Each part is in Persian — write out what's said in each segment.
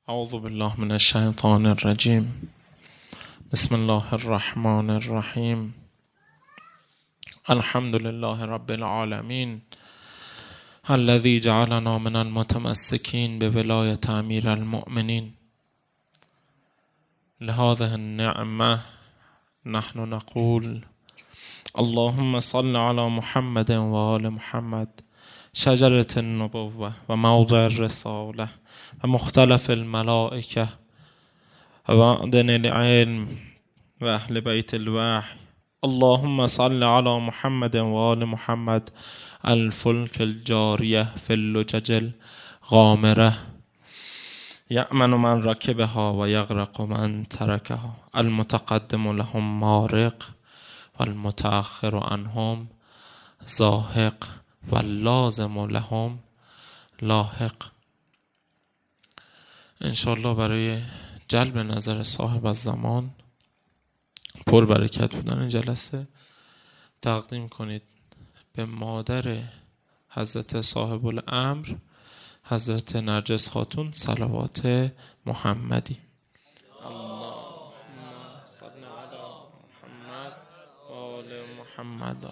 اعوذ بالله من الشیطان الرجیم. بسم الله الرحمن الرحیم. الحمد لله رب العالمین الذي جعلنا من المتمسكين بولایة امیر المؤمنین. لهذه النعمة نحن نقول اللهم صل على محمد و آل محمد، شجرة النبوة و موضع الرسالة و مختلف الملائكة و معدن العلم و اهل بیت الوحی. اللهم صل على محمد و آل محمد الفلك الجاریه فی اللجج الغامره یأمن من رکبها و یغرق من ترکها. المتقدم لهم مارق و المتأخر عنهم زاهق و اللازم لهم لاحق. انشالله برای جلب نظر صاحب الزمان، پر برکت بودن جلسه، تقدیم کنید به مادر حضرت صاحب الامر حضرت نرجس خاتون صلوات محمدی. اللهم صل علی محمد و آل محمد.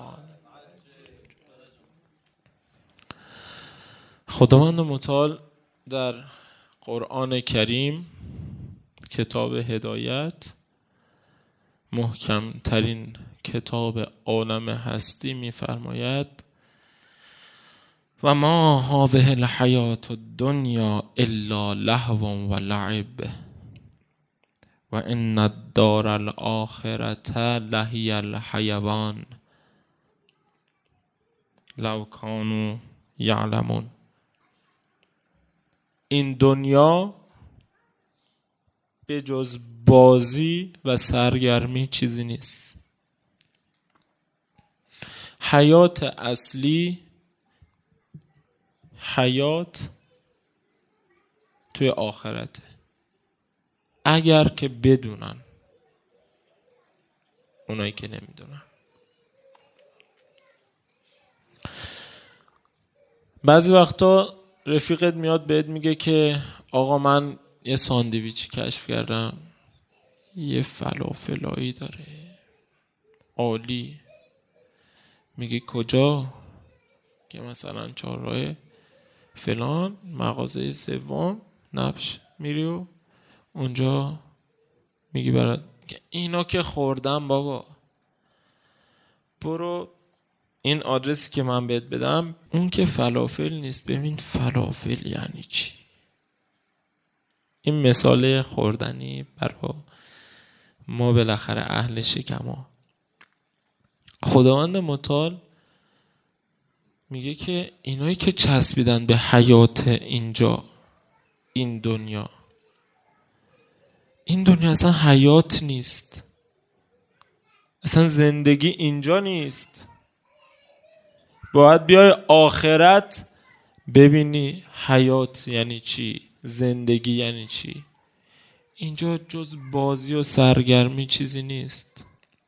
خداوند متعال در قرآن کریم، کتاب هدایت، محکم ترین کتاب عالم هستی، می‌فرماید و ما هذه الحیات الدنیا الا لهو و لعب و ان الدار الاخرة لهی الحیوان لو کانوا یعلمون. این دنیا به جز بازی و سرگرمی چیزی نیست. حیات اصلی، حیات توی آخرته، اگر که بدونن اونایی که نمیدونن. بعضی وقتا رفیقت میاد بهت میگه که آقا من یه ساندویچی کشف کردم، یه فلافلایی داره عالی. میگه کجا؟ که مثلا چهارراه فلان مغازه سوم نبش. میری و اونجا میگی برات اینا که خوردم بابا، برو این آدرسی که من بهت بدم اون که فلافل نیست. ببین فلافل یعنی چی؟ این مثال خوردنی برای ما بالاخره اهل شکما. خداوند متعال میگه که اینایی که چسبیدن به حیات اینجا، این دنیا اصلا حیات نیست، اصلا زندگی اینجا نیست. باید بیای آخرت ببینی حیات یعنی چی، زندگی یعنی چی. اینجا جز بازی و سرگرمی چیزی نیست.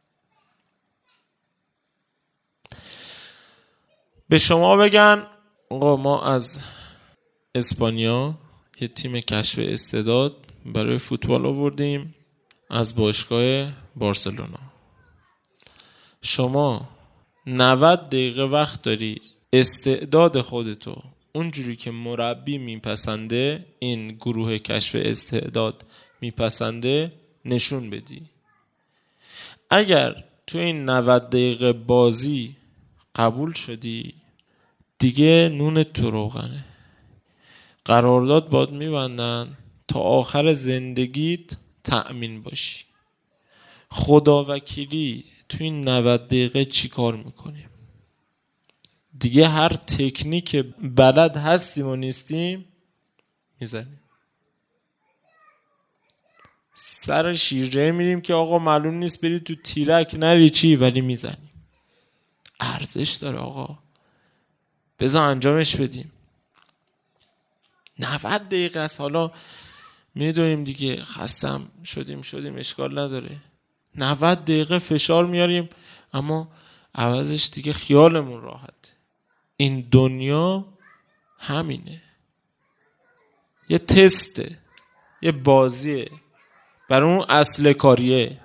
به شما بگن آقا ما از اسپانیا یه تیم کشف استعداد برای فوتبال آوردیم از باشگاه بارسلونا. شما 90 دقیقه وقت داری استعداد خودتو اونجوری که مربی میپسنده، این گروه کشف استعداد میپسنده، نشون بدی. اگر تو این 90 دقیقه بازی قبول شدی، دیگه نونت تو روغنه. قرارداد باد میبندن تا آخر زندگیت تأمین باشی. خدا وکیلی تو این 90 دقیقه چی کار میکنیم؟ دیگه هر تکنیک بلد هستیم و نیستیم میزنیم. سر شیرجه میریم که آقا معلوم نیست بری تو تیرک نری چی، ولی میزنیم. ارزش داره آقا، بذار انجامش بدیم. 90 دقیقه است. حالا میدونیم دیگه خستم شدیم اشکال نداره. 90 دقیقه فشار میاریم اما عوضش دیگه خیالمون راحت. این دنیا همینه، یه تسته. یه بازیه، برای اون اصل کاریه.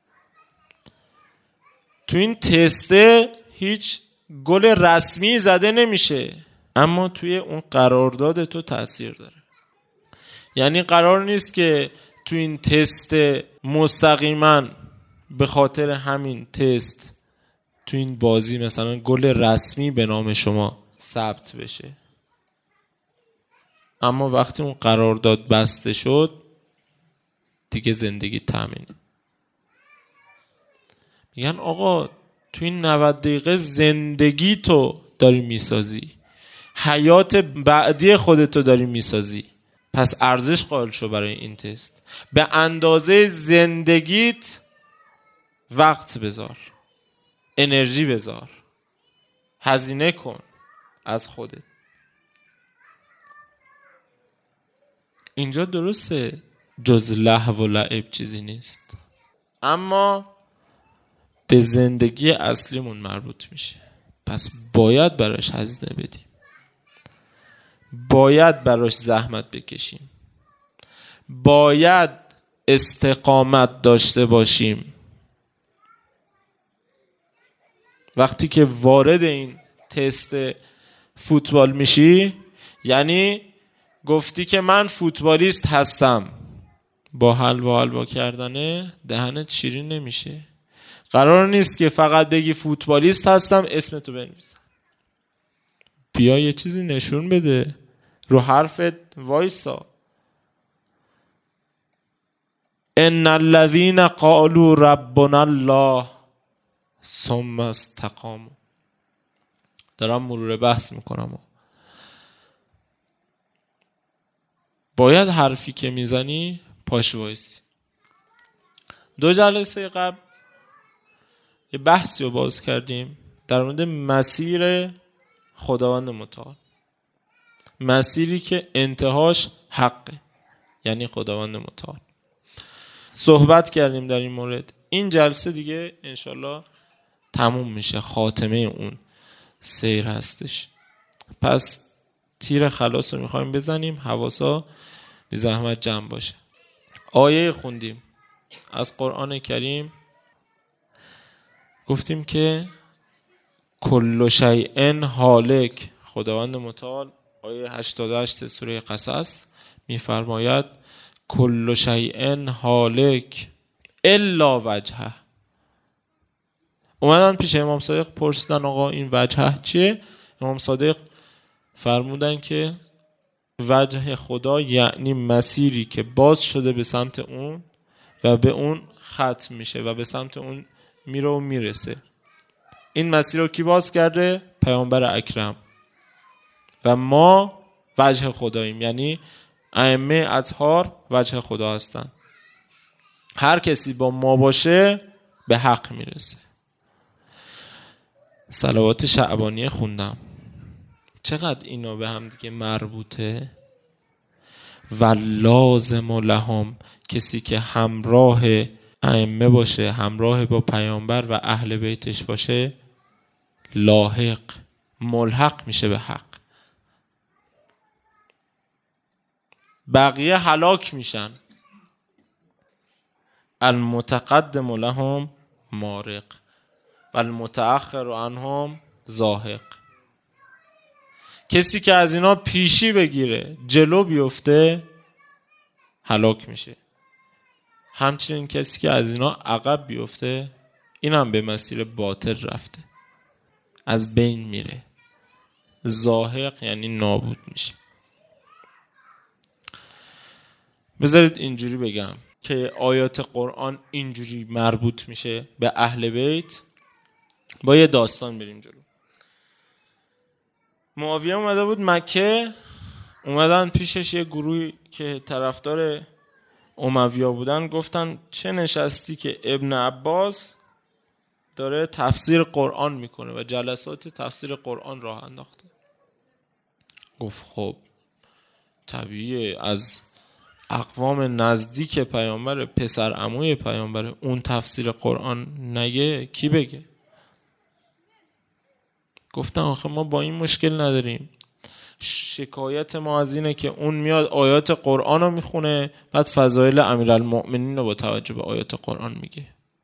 تو این تسته هیچ گل رسمی زده نمیشه، اما توی اون قرارداد تو تأثیر داره. یعنی قرار نیست که تو این تست مستقیما به خاطر همین تست تو این بازی مثلا گل رسمی به نام شما ثبت بشه، اما وقتی اون قرارداد بسته شد دیگه زندگی تامینه. میگن آقا تو این 90 دقیقه زندگی تو داری میسازی، حیات بعدی خودتو داری میسازی، پس ارزش قائل شو برای این تست. به اندازه زندگیت وقت بذار، انرژی بذار، هزینه کن از خودت. اینجا درسته جز لهو و لعب چیزی نیست، اما به زندگی اصلیمون مربوط میشه، پس باید براش هزینه بدیم، باید براش زحمت بکشیم، باید استقامت داشته باشیم. وقتی که وارد این تست فوتبال میشی یعنی گفتی که من فوتبالیست هستم. با حلوا کردنه دهنت شیرین نمیشه. قرار نیست که فقط بگی فوتبالیست هستم اسمتو بنویسم. بیا یه چیزی نشون بده، رو حرفت وایسا. ان الذين قالوا ربنا الله ثم استقاموا. دارم مرور بحث میکنم. باید حرفی که میزنی پاش وایسی. 2 جلسه قبل یه بحثی رو باز کردیم در مورد مسیر خداوند متعال، مسیری که انتهاش حقه، یعنی خداوند متعال. صحبت کردیم در این مورد. این جلسه دیگه انشالله تموم میشه، خاتمه اون سیر هستش. پس تیر خلاص رو میخوایم بزنیم، حواسا بی زحمت جمع باشه. آیه خوندیم از قرآن کریم، گفتیم که کل شیء هالک. خداوند متعال آیه 88 سوره قصص میفرماید کل شیء هالک الا وجهه. اومدن پیش امام صادق پرسیدن آقا این وجهه چیه؟ امام صادق فرمودن که وجه خدا یعنی مسیری که باز شده به سمت اون و به اون ختم میشه و به سمت اون میره و میرسه. این مسیر رو کی باز کرده؟ پیامبر اکرم. و ما وجه خداییم، یعنی ائمه اطهار وجه خدا هستن. هر کسی با ما باشه به حق میرسه. صلوات شعبانیه خوندم، چقدر اینا به هم دیگه مربوطه. و لازم لهم، کسی که همراه ائمه باشه، همراه با پیامبر و اهل بیتش باشه، لاحق ملحق میشه به حق. بقیه هلاک میشن. المتقدم لهم مارق و المتأخر عنهم زاهق. کسی که از اینا پیشی بگیره، جلو بیفته، هلاک میشه. همچنین کسی که از اینا عقب بیفته، این هم به مسیر باطل رفته، از بین میره. زاهق یعنی نابود میشه. بذارید اینجوری بگم که آیات قرآن اینجوری مربوط میشه به اهل بیت. با یه داستان بریم جلو. معاویه اومده بود مکه، اومدن پیشش یه گروهی که طرفدار امویه بودن، گفتن چه نشستی که ابن عباس داره تفسیر قرآن میکنه و جلسات تفسیر قرآن راه انداخته. گفت خب طبیعیه، از اقوام نزدیک پیامبر، پسر عموی پیامبر، اون تفسیر قرآن نگه کی بگه؟ گفتن آخه ما با این مشکل نداریم، شکایت ما از اینه که اون میاد آیات قرآن رو میخونه، بعد فضایل امیرالمؤمنین رو با توجه به آیات قرآن میگه.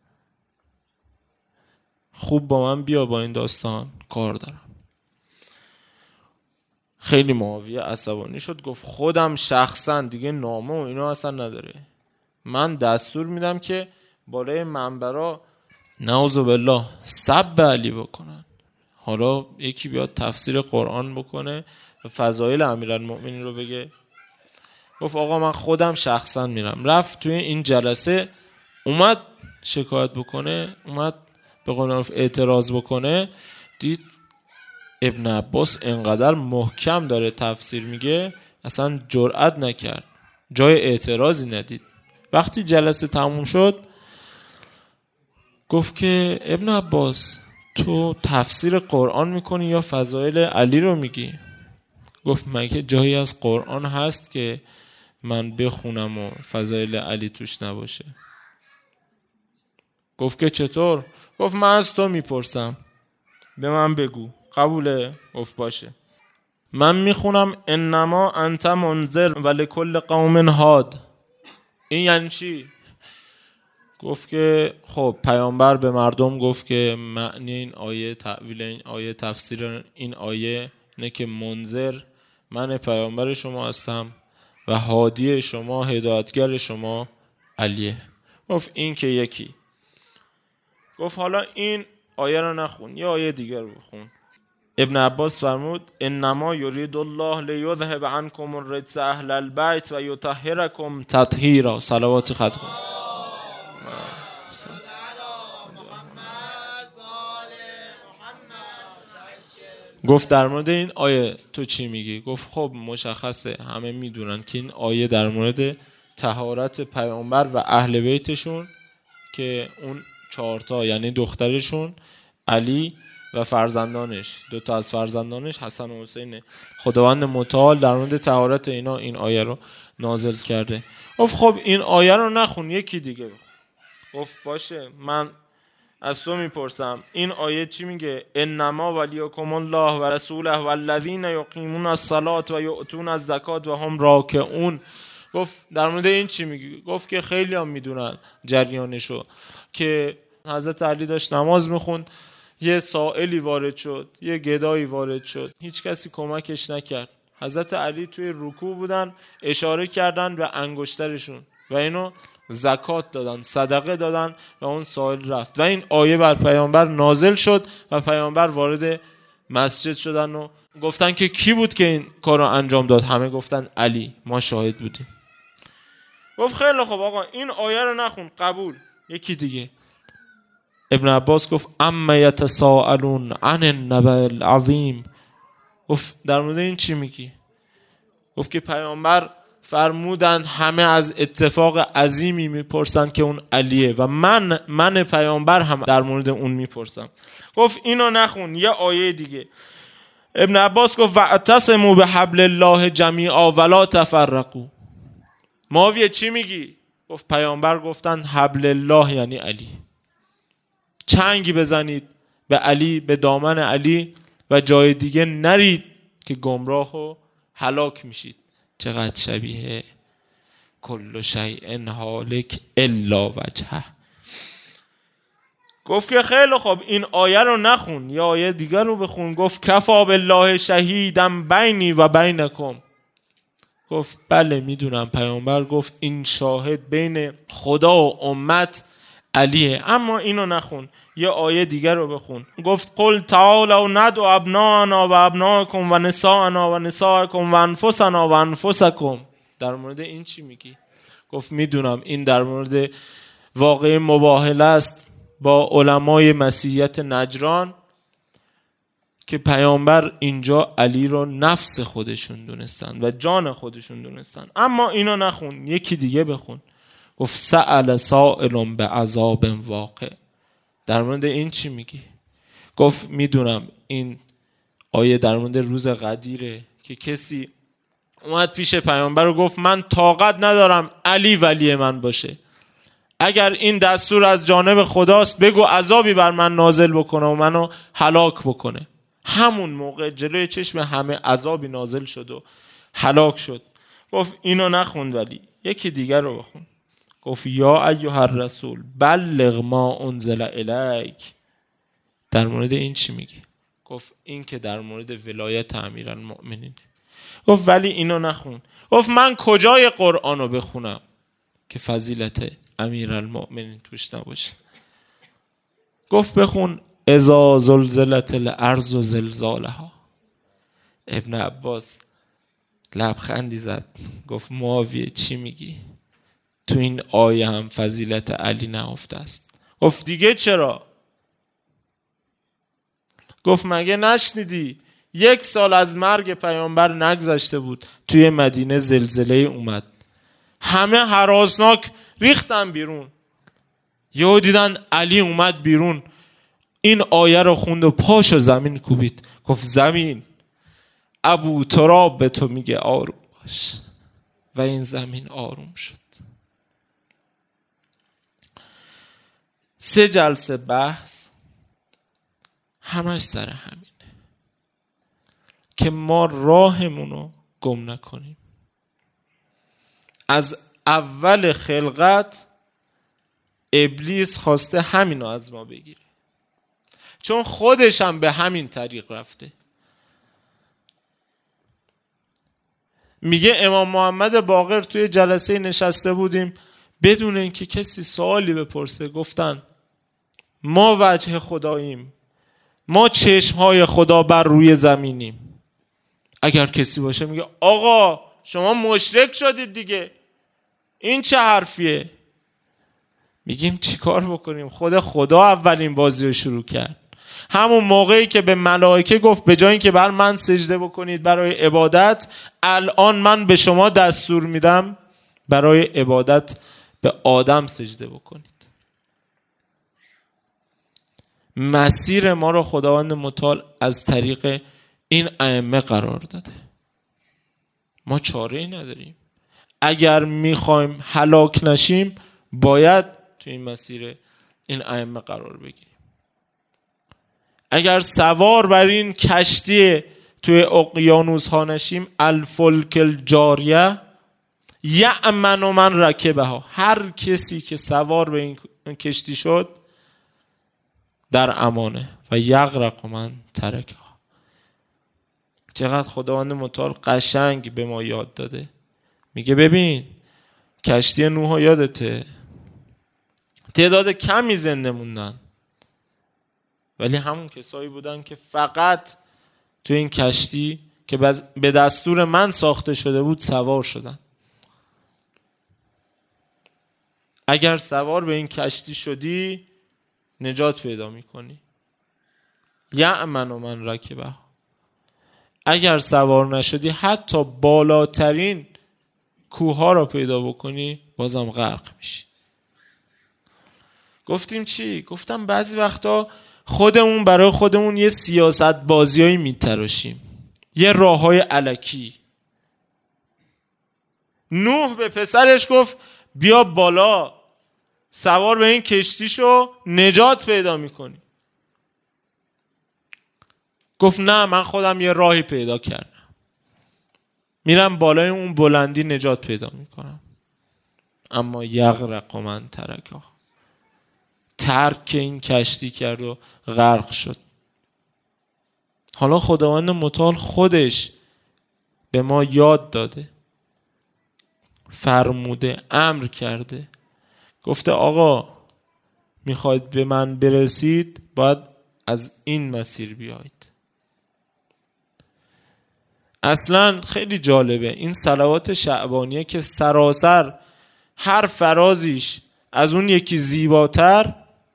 خوب با من بیا، با این داستان کار دارم. خیلی معاویه عصبانی شد، گفت خودم شخصا دیگه نامه و اینا اصلا نداره، من دستور میدم که بالای منبرا نعوذ بالله سب علی بکنن. حالا یکی بیاد تفسیر قرآن بکنه و فضایل امیرالمؤمنین رو بگه. گفت آقا من خودم شخصا میرم. رفت توی این جلسه، اومد شکایت بکنه، اومد به قول معروف اعتراض بکنه، دید ابن عباس انقدر محکم داره تفسیر میگه اصلا جرئت نکرد، جای اعتراضی ندید. وقتی جلسه تموم شد گفت که ابن عباس تو تفسیر قرآن میکنی یا فضایل علی رو میگی؟ گفت مگه جایی از قرآن هست که من بخونم و فضایل علی توش نباشه؟ گفت که چطور؟ گفت من از تو میپرسم، به من بگو. قبوله؟ گفت باشه. من میخونم انما انت منذر ولکل قوم هاد. این یعنی چی؟ گفت که خب پیامبر به مردم گفت که معنی این آیه، تأویل این آیه، تفسیر این آیه اینه که منذر من پیامبر شما هستم و هادی شما، هدایتگر شما علیه. گفت این که یکی. گفت حالا این آیه رو نخون، یه آیه دیگر رو بخون. ابن عباس فرمود انما یرید الله لیذهب عنکم الرجس اهل البیت و یطهرکم تطهیرا. صلوات ختم کن. گفت در مورد این آیه تو چی میگی؟ گفت خب مشخصه، همه میدونن که این آیه در مورد طهارت پیامبر و اهل بیتشون که اون 4 یعنی دخترشون علی و فرزندانش، 2 از فرزندانش حسن و حسین، خداوند متعال در مورد طهارت اینا این آیه رو نازل کرده. گفت خب این آیه رو نخون، یکی دیگه بخون. گفت باشه، من از تو میپرسم این آیه چی میگه؟ انما ولیکم الله و رسوله والذین یقیمون الصلاة و یؤتون الزکات و هم راکعون. گفت در مورد این چی میگی؟ گفت که خیلی هم میدونن جریانشو، که حضرت علی داشت نماز میخوند، یه سائلی وارد شد، یه گدایی وارد شد، هیچ کسی کمکش نکرد. حضرت علی توی رکوع بودن، اشاره کردن به انگشترشون و اینو زکات دادن، صدقه دادن و اون سائل رفت و این آیه بر پیامبر نازل شد و پیامبر وارد مسجد شدن و گفتن که کی بود که این کار رو انجام داد؟ همه گفتن علی، ما شاهد بودیم. گفت خیلی خوب آقا این آیه رو نخون، قبول، یکی دیگه. ابن عباس گفت اما یتساءلون عن النبأ العظیم. گفت در مورد این چی میگی؟ گفت که پیامبر فرمودن همه از اتفاق عظیمی میپرسن که اون علیه و من پیامبر هم در مورد اون میپرسم. گفت اینو نخون، یه آیه دیگه. ابن عباس گفت واعتصموا بحبل الله جمیعا ولا تفرقوا. معاویه چی میگی؟ گفت پیامبر گفتن حبل الله یعنی علی، چنگی بزنید به علی، به دامن علی و جای دیگه نرید که گمراه و هلاک میشید. چقدر شبیه کل شیء هالک الا وجهه. گفت که خیلی خوب این آیه رو نخون، یا آیه دیگر رو بخون. گفت کفا بالله شهیدا بینی و بینکم. گفت بله میدونم، پیامبر گفت این شاهد بین خدا و امت علیه، اما اینو نخون، یه آیه دیگر رو بخون. گفت قل تعالوا ندعو ابناءنا و ابناءکم و نساءنا و نساءکم و انفسنا و انفسکم. در مورد این چی میگی؟ گفت میدونم این در مورد واقع مباهله است با علمای مسیحیت نجران که پیامبر اینجا علی رو نفس خودشون دونستن و جان خودشون دونستن، اما اینو نخون، یکی دیگه بخون. گفت سأل سائل بعذاب واقع. در مورد این چی میگی؟ گفت میدونم این آیه در مورد روز قدیره که کسی اومد پیش پیامبر و گفت من طاقت ندارم علی ولی من باشه، اگر این دستور از جانب خداست بگو عذابی بر من نازل بکنه و منو هلاک بکنه. همون موقع جلوی چشم همه عذابی نازل شد و هلاک شد. گفت اینو نخوند، ولی یکی دیگر رو بخون. گفت یا ایها الرسول بلغ ما انزل الیک. در مورد این چی میگه؟ گفت این که در مورد ولایت امیرالمؤمنین. گفت ولی اینو نخون. گفت من کجای قرآن رو بخونم که فضیلت امیرالمؤمنین توش نباشه؟ گفت بخون اذا زلزلت الارض و زلزالها. ابن عباس لبخندی زد، گفت معاویه چی میگی؟ تو این آیه هم فضیلت علی نهفته است. گفت دیگه چرا؟ گفت مگه نشنیدی 1 سال از مرگ پیامبر نگذشته بود، توی مدینه زلزله اومد، همه هراسناک ریختن بیرون، یهو دیدن علی اومد بیرون، این آیه رو خوند و پاشو زمین کوبید. گفت زمین ابو تراب به تو میگه آروم باش، و این زمین آروم شد. 3 جلسه بحث همش سر همینه که ما راهمونو گم نکنیم. از اول خلقت ابلیس خواسته همینو از ما بگیره، چون خودش هم به همین طریق رفته. میگه امام محمد باقر توی جلسه نشسته بودیم، بدون اینکه کسی سوالی بپرسه گفتن ما وجه خداییم، ما چشمهای خدا بر روی زمینیم. اگر کسی باشه میگه آقا شما مشرک شدید دیگه، این چه حرفیه؟ میگیم چی کار بکنیم؟ خدا اولین بازی رو شروع کرد. همون موقعی که به ملائکه گفت به جای اینکه بر من سجده بکنید برای عبادت، الان من به شما دستور میدم برای عبادت به آدم سجده بکنید. مسیر ما رو خداوند متعال از طریق این ائمه قرار داده. ما چاره‌ای نداریم. اگر میخوایم هلاک نشیم باید تو این مسیر این ائمه قرار بگیریم. اگر سوار بر این کشتی توی اقیانوس ها نشیم، الفلک الجاریه یأمن من رکبها، هر کسی که سوار به این کشتی شد در امانه، و یغرق من ترکها. چقدر خداوند متعال قشنگ به ما یاد داده. میگه ببین کشتی نوح یادته، تعداد کمی زنده موندن، ولی همون کسایی بودن که فقط تو این کشتی که به دستور من ساخته شده بود سوار شدن. اگر سوار به این کشتی شدی نجات پیدا میکنی. یأمن من رکبه. اگر سوار نشدی حتی بالاترین کوه را پیدا بکنی بازم غرق میشی. گفتیم چی؟ گفتم بعضی وقتا خودمون برای خودمون یه سیاست بازیایی میتراشیم، یه راههای الکی. نوح به پسرش گفت بیا بالا، سوار به این کشتی شو، نجات پیدا میکنی. گفت نه من خودم یه راهی پیدا کردم، میرم بالای اون بلندی نجات پیدا میکنم. اما یغرق من ترکها، ترک این کشتی کرد و غرق شد. حالا خداوند متعال خودش به ما یاد داده، فرموده، امر کرده، گفته آقا میخواید به من برسید باید از این مسیر بیایید. اصلا خیلی جالبه این صلوات شعبانیه که سراسر هر فرازیش از اون یکی زیباتر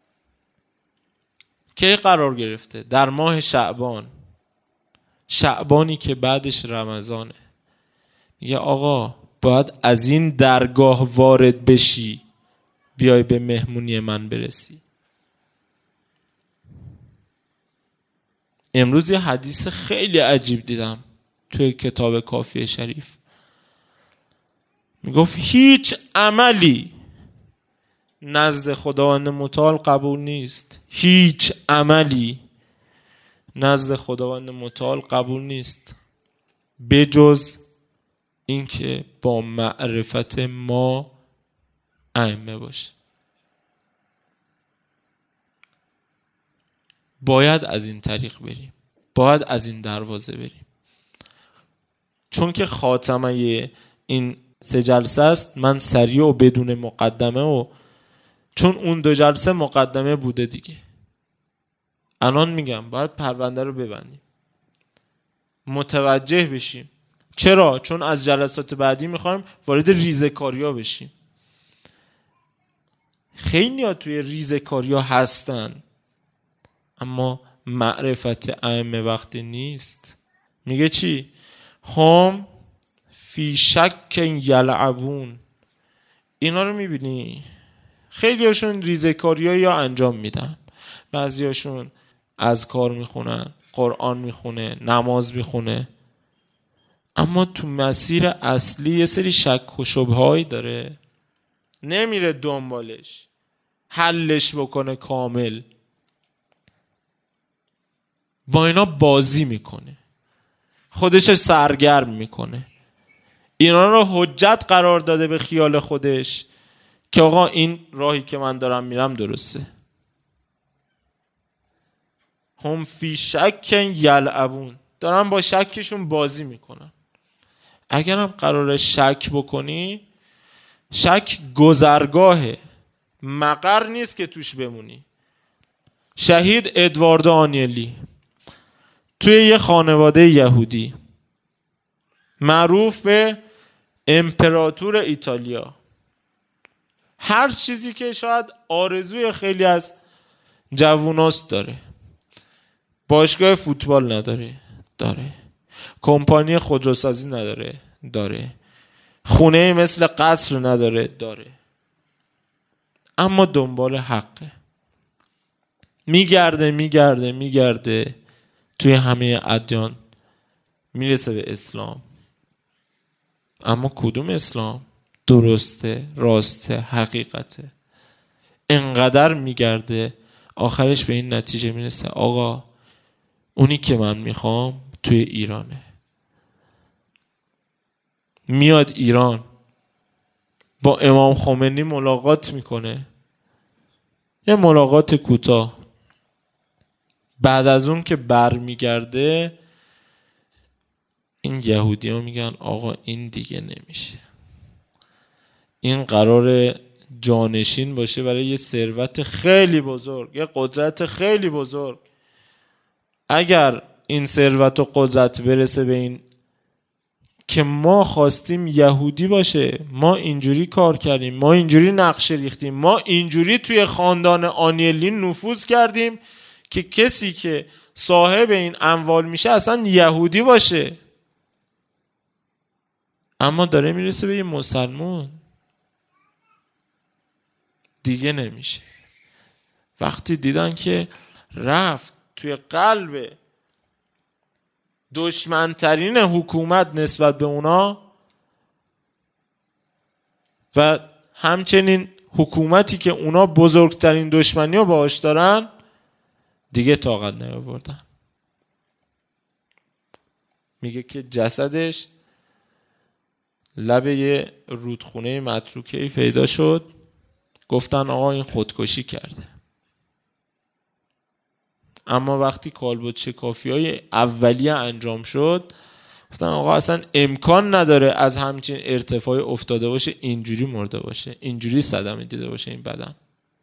کی قرار گرفته؟ در ماه شعبان، شعبانی که بعدش رمضانه. میگه آقا باید از این درگاه وارد بشی بیای به مهمونی من برسی. امروز یه حدیث خیلی عجیب دیدم توی کتاب کافی شریف. میگفت هیچ عملی نزد خداوند متعال قبول نیست، هیچ عملی نزد خداوند متعال قبول نیست بجز اینکه با معرفت ما ائمه باشه. باید از این طریق بریم، باید از این دروازه بریم، چون که خاتمه این 3 جلسه است. من سریع و بدون مقدمه و چون اون 2 جلسه مقدمه بوده دیگه، الان میگم باید پرونده رو ببندیم، متوجه بشیم. چرا؟ چون از جلسات بعدی میخوایم وارد ریزه‌کاری‌ها بشیم. خیلی ها توی ریزه‌کاری‌ها هستن، اما معرفت ائمه وقتی نیست. میگه چی؟ هم فی شک یلعبون. اینا رو میبینی خیلی هاشون ریزه‌کاری‌ها یا انجام میدن، بعضی هاشون اذکار میخونن، قرآن میخونه، نماز میخونه، اما تو مسیر اصلی یه سری شک و شبهه‌ای داره، نمیره دنبالش حلش بکنه کامل، با اینا بازی میکنه، خودش سرگرم میکنه، اینا رو حجت قرار داده به خیال خودش که آقا این راهی که من دارم میرم درسته. هم فی شک یلعبون، دارن با شکشون بازی میکنن. اگرم قراره شک بکنی، شک گذرگاهه، مقر نیست که توش بمونی. شهید ادوارد آنیلی توی یه خانواده یهودی معروف به امپراتور ایتالیا، هر چیزی که شاید آرزوی خیلی از جووناست داره. باشگاه فوتبال نداره، داره. کمپانی خودروسازی نداره، داره. خونه مثل قصر نداره، داره. اما دنبال حقه، میگرده توی همه ادیان میرسه به اسلام. اما کدوم اسلام درسته، راسته، حقیقته؟ انقدر میگرده آخرش به این نتیجه میرسه آقا اونی که من میخوام توی ایرانه. میاد ایران، با امام خمینی ملاقات میکنه، یه ملاقات کوتاه. بعد از اون که برمیگرده این یهودی ها میگن آقا این دیگه نمیشه، این قرار جانشین باشه برای یه ثروت خیلی بزرگ، یه قدرت خیلی بزرگ. اگر این ثروت و قدرت برسه به این که ما خواستیم یهودی باشه، ما اینجوری کار کردیم، ما اینجوری نقشه ریختیم، ما اینجوری توی خاندان آنیلی نفوذ کردیم که کسی که صاحب این اموال میشه اصلا یهودی باشه، اما داره میرسه به یه مسلمون، دیگه نمیشه. وقتی دیدن که رفت توی قلب دشمنترین حکومت نسبت به اونا و همچنین حکومتی که اونا بزرگترین دشمنی رو باهاش دارن، دیگه طاقت نیاوردن. میگه که جسدش لب یه رودخونه متروکه‌ای پیدا شد، گفتن آقا این خودکشی کرده. اما وقتی کالبد شکافی‌های اولیه انجام شد، گفتن آقا اصلا امکان نداره از همچین ارتفاعی افتاده باشه، اینجوری مرده باشه، اینجوری صدمه دیده باشه این بدن.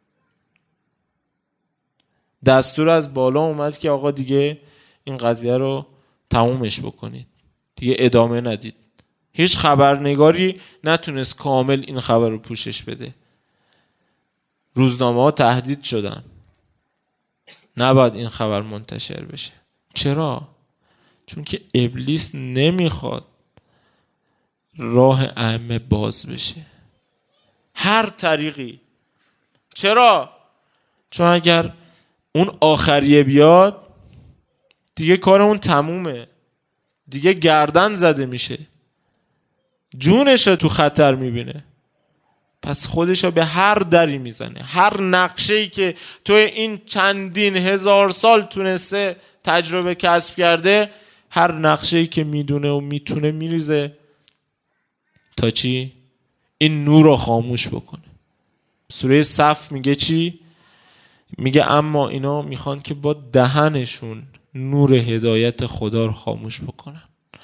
دستور از بالا اومد که آقا دیگه این قضیه رو تمومش بکنید، دیگه ادامه ندید. هیچ خبرنگاری نتونست کامل این خبر رو پوشش بده. روزنامه ها تهدید شدن نباید این خبر منتشر بشه. چرا؟ چون که ابلیس نمیخواد راه ائمه باز بشه، هر طریقی. چرا؟ چون اگر اون آخریه بیاد دیگه کارمون تمومه، دیگه گردن زده میشه، جونش رو تو خطر میبینه. پس خودش رو به هر دری میزنه، هر نقشه‌ای که توی این چندین هزار سال تونسته تجربه کسب کرده، هر نقشه‌ای که میدونه و میتونه میریزه تا چی؟ این نور رو خاموش بکنه. سوره صف میگه چی؟ میگه اما اینا میخوان که با دهنشون نور هدایت خدا رو خاموش بکنن،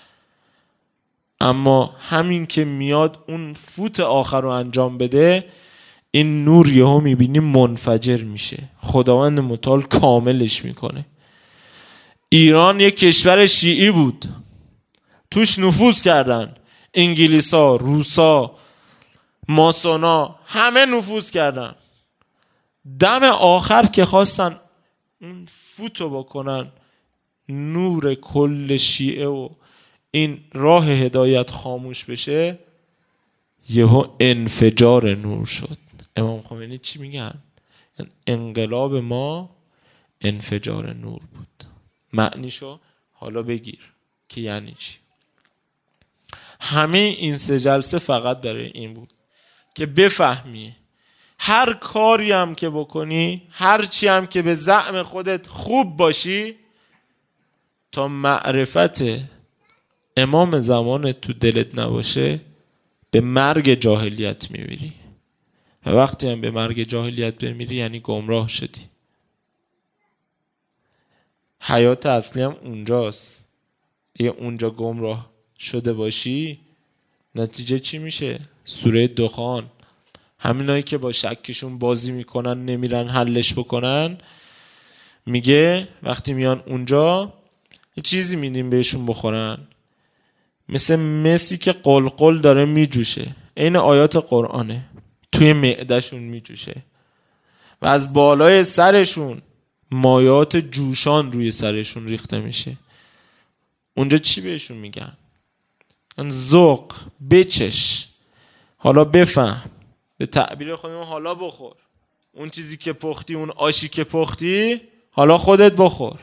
اما همین که میاد اون فوت آخر رو انجام بده، این نور یهو میبینی منفجر میشه، خداوند متعال کاملش میکنه. ایران یک کشور شیعی بود، توش نفوذ کردن انگلیسا، روسا، ماسونا، همه نفوذ کردن. دم آخر که خواستن اون فوتو بکنن، نور کل شیعه و این راه هدایت خاموش بشه، یهو انفجار نور شد. امام خمینی چی میگن؟ انقلاب ما انفجار نور بود. معنیشو حالا بگیر که یعنی چی. همه این 3 جلسه فقط برای این بود که بفهمی هر کاری هم که بکنی، هر چی هم که به زعم خودت خوب باشی، تا معرفت امام زمانت تو دلت نباشه، به مرگ جاهلیت میمیری. و وقتی هم به مرگ جاهلیت بمیری یعنی گمراه شدی. حیات اصلی هم اونجاست. اگه اونجا گمراه شده باشی، نتیجه چی میشه؟ سوره دخان، همینایی که با شکشون بازی میکنن نمیرن حلش بکنن، میگه وقتی میان اونجا یه چیزی میدیم بهشون بخورن، مثل مسی که قلقل داره میجوشه، این آیات قرآنه، توی معدهشون میجوشه و از بالای سرشون مایات جوشان روی سرشون ریخته میشه. اونجا چی بهشون میگن؟ ذوق، بچش، حالا بفهم، به تعبیر خودمون حالا بخور. اون چیزی که پختی، اون آشی که پختی، حالا خودت بخور.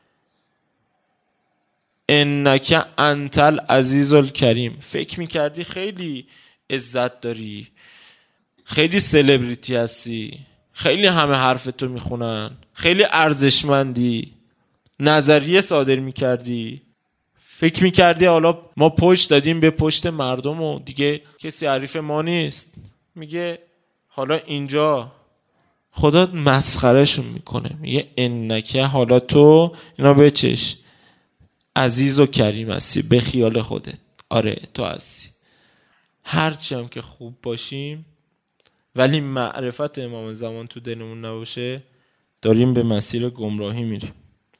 انک انت العزیز الکریم. فکر میکردی خیلی عزت داری، خیلی سلبریتی هستی، خیلی همه حرف تو میخونن، خیلی ارزشمندی، نظریه صادر میکردی، فکر میکردی حالا ما پشت دادیم به پشت مردم و دیگه کسی حریف ما نیست. میگه حالا اینجا خدا مسخرهشون میکنه، میگه انکه، حالا تو اینا بچش، عزیز و کریم هستی به خیال خودت. آره تو هستی. هرچی هم که خوب باشیم ولی معرفت امام زمان تو دلمون نباشه، داریم به مسیر گمراهی میریم.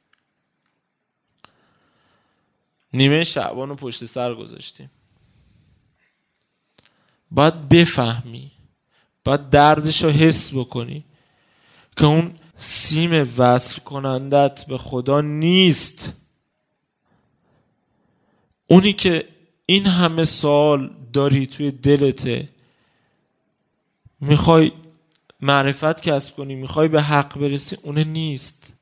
نیمه شعبان رو پشت سر گذاشتیم. باید بفهمی، باید دردش رو حس بکنی که اون سیم وصل کنندت به خدا نیست. اونی که این همه سال داری توی دلته، میخوای معرفت کسب کنی، میخوای به حق برسی، اونه نیست.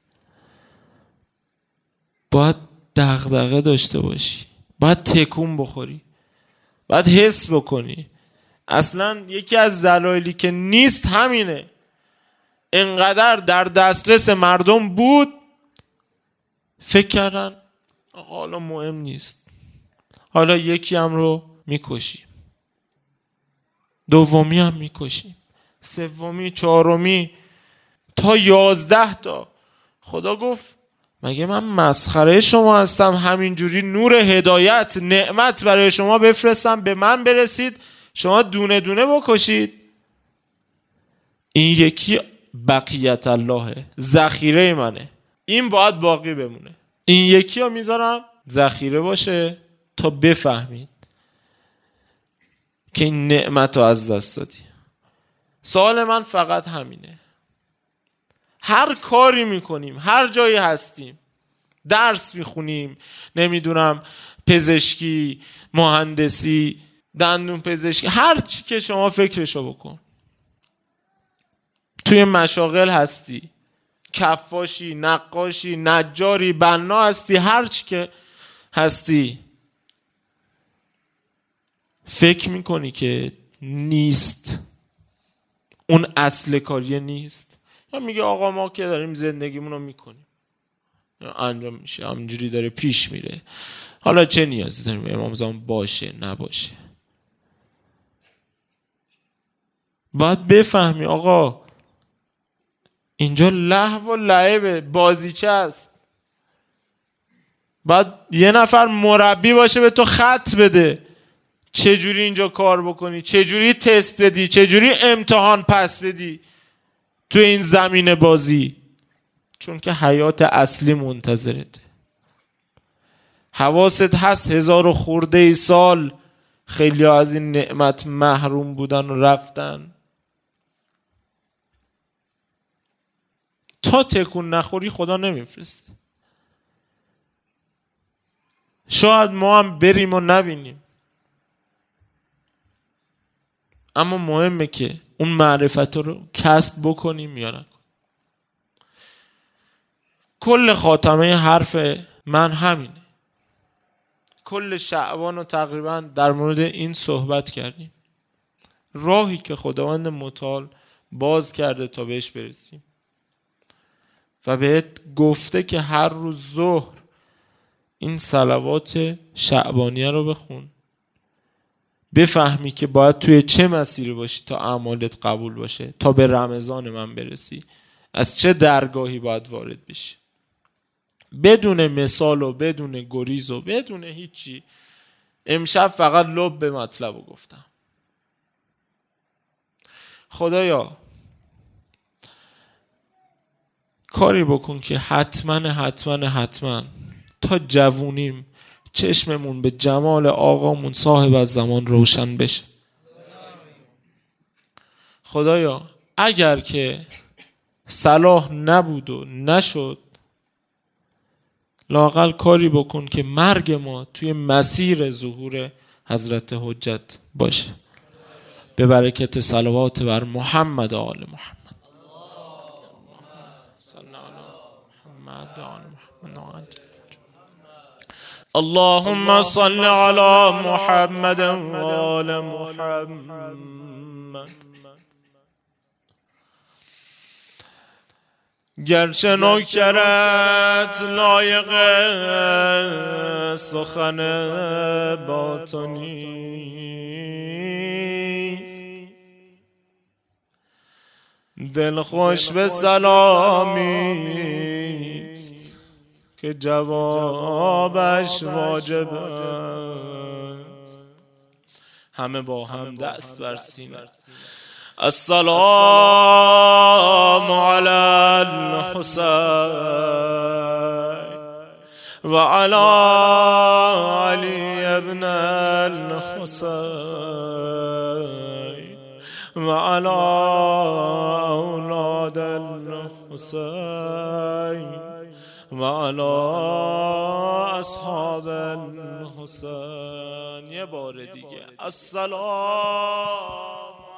باید دغدغه داشته باشی، باید تکون بخوری، باید حس بکنی. اصلا یکی از دلایلی که نیست همینه. انقدر در دسترس مردم بود، فکر کردن حالا مهم نیست، حالا یکی هم رو میکشیم، دومی هم میکشیم، سومی، چهارمی، تا 11 تا. خدا گفت مگه من مسخره شما هستم همینجوری نور هدایت نعمت برای شما بفرستم، به من برسید، شما دونه دونه بکشید؟ این یکی بقیت اللهه، ذخیره منه، این باید باقی بمونه. این یکی رو میذارم ذخیره باشه تا بفهمید که این نعمت رو از دست دادی. سوال من فقط همینه. هر کاری میکنیم، هر جایی هستیم، درس میخونیم، نمیدونم پزشکی، مهندسی، دندون پزشکی، هر چی که شما فکرشو بکن، توی مشاغل هستی، کفاشی، نقاشی، نجاری، بنا هستی، هر چی که هستی، فکر میکنی که نیست، اون اصل کاریه نیست. یا میگه آقا ما که داریم زندگیمون رو میکنیم، انجام میشه، همینجوری داره پیش میره. حالا چه نیازی داریم امام زمان باشه نباشه؟ باید بفهمی آقا اینجا لهو و لعبه، بازیچه است. باید یه نفر مربی باشه به تو خط بده چجوری اینجا کار بکنی، چجوری تست بدی، چجوری امتحان پس بدی تو این زمین بازی. چون که حیات اصلی منتظرته. حواست هست 1000 خورده ای سال خیلی از این نعمت محروم بودن و رفتن. تا تکون نخوری خدا نمیفرسته. شاید ما هم بریم و نبینیم، اما مهمه که اون معرفت رو کسب بکنیم یا نکنیم. کل خاتمه حرف من همینه. کل شعبان رو تقریبا در مورد این صحبت کردیم. راهی که خداوند متعال باز کرده تا بهش برسیم و بهت گفته که هر روز ظهر این صلوات شعبانیه رو بخون، بفهمی که باید توی چه مسیری باشی تا اعمالت قبول باشه، تا به رمضان من برسی، از چه درگاهی باید وارد بشی، بدون مثال و بدون گریز و بدون هیچی. امشب فقط لب به مطلب رو گفتم. خدایا کاری بکن که حتما تا جوونیم چشممون به جمال آقامون صاحب از زمان روشن بشه. خدایا اگر که صلاح نبود و نشد، لااقل کاری بکن که مرگ ما توی مسیر ظهور حضرت حجت باشه، به برکت صلوات بر محمد و آل محمد. اللهم صل على محمد و آل محمد. گرچه نوکرت لایق سخن با تو نیست، دل خوش به سلامیست که جوابش واجب است. همه با هم دست بر سینه. السلام علی الحسین و علی علی ابن الحسین و علی اولاد الحسین و علی اصحاب الحسین. یه بار دیگه السلام